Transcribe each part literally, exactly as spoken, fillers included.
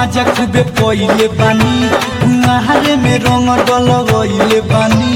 मजा खूबे पहिले बानी कुआरे में रंग डलवइले बानी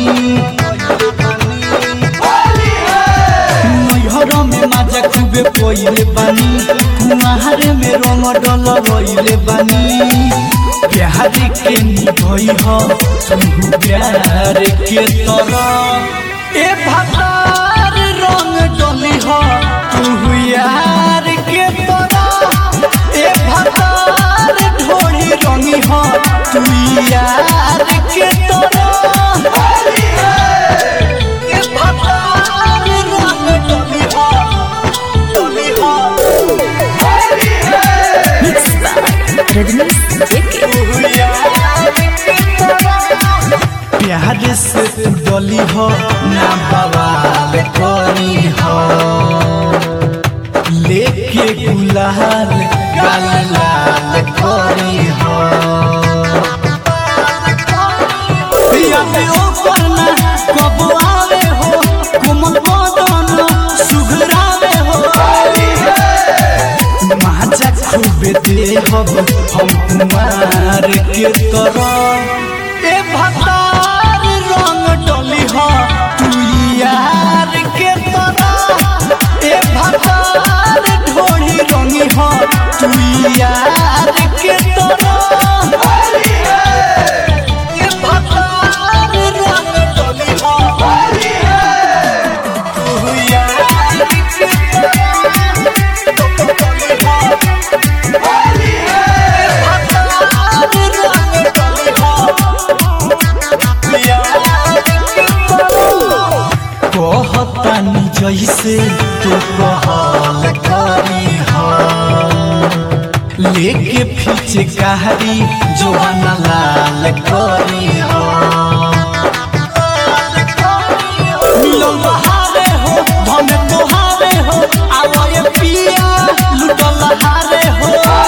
नैहर में मजा खूबे पहिले बानी कुआरे में रंग डलवइले बानी प्यार के निभई हो तुम प्यार के तरह ए भतार रंग डली हो तू यार के तरह ए भतार ढोली रंगी हो तू यार के तरह ए भतार रंग डली हो डली हो प्यार से डली हो ना बवाल करी हो लेके गुलाल गाल लाल करी हो याद ओ करना कब आवे हो कोमल बदन सुघरावे हो मजा खूबे दे हो हम कुमार के तरह ए भतार रंग डली हो तू यार के तरह ए भतार ढोली रंगी हो तू यार के तरह ए भतार रंग डली हो तू यार के कहतानी जैसे तू कहल करी हो लेके पीछे कहारी जोहना लाल करी हो मिलन बहारे हो धन तोहारे हो आवाए पिया लुटल हारे हो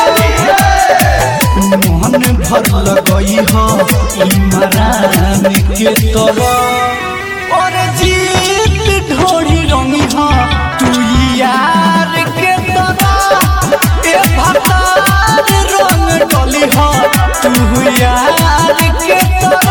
मन भर लगई हो इमरान के तरह और जीत ढोली रंगी हो तू यार के तरह ए भतार रंग डली हो तू यार के तरह।